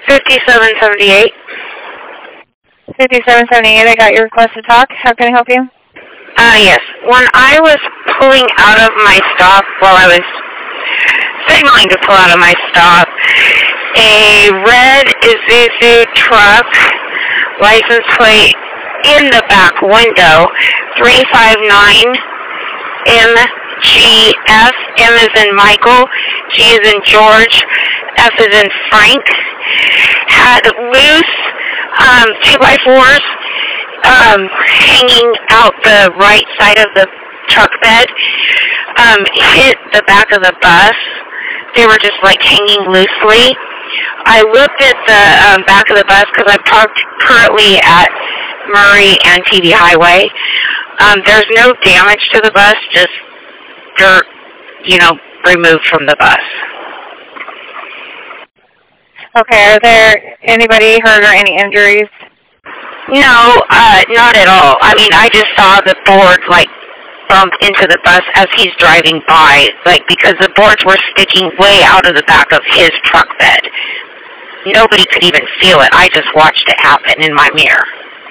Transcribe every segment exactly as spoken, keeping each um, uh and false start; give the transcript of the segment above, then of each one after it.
fifty-seven seventy-eight. fifty-seven seventy-eight, I got your request to talk. How can I help you? Uh, yes. When I was pulling out of my stop, while I was signaling to pull out of my stop, a red Isuzu truck, license plate in the back window, three five nine M G F, M is in Michael, G is in George, F is in Frank, had loose um, two by fours um, hanging out the right side of the truck bed, um, hit the back of the bus. They were just like hanging loosely. I looked at the um, back of the bus because I'm parked currently at Murray and T V Highway. Um, there's no damage to the bus, just dirt, you know, removed from the bus. Okay, are there anybody hurt or any injuries? No, uh, not at all. I mean, I just saw the board, like, bump into the bus as he's driving by, like, because the boards were sticking way out of the back of his truck bed. Nobody could even feel it. I just watched it happen in my mirror.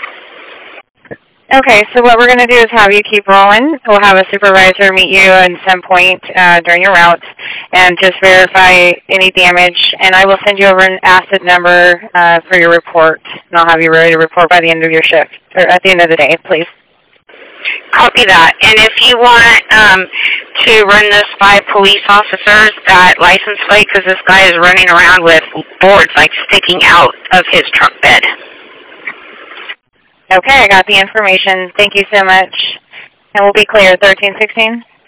Okay, so what we're going to do is have you keep rolling. We'll have a supervisor meet you at some point uh, during your route and just verify any damage. And I will send you over an asset number uh, for your report, and I'll have you ready to report by the end of your shift, or at the end of the day, please. Copy that. And if you want um, to run this by police officers, that license plate, because this guy is running around with boards like sticking out of his truck bed. Okay, I got the information. Thank you so much. And we'll be clear, thirteen sixteen?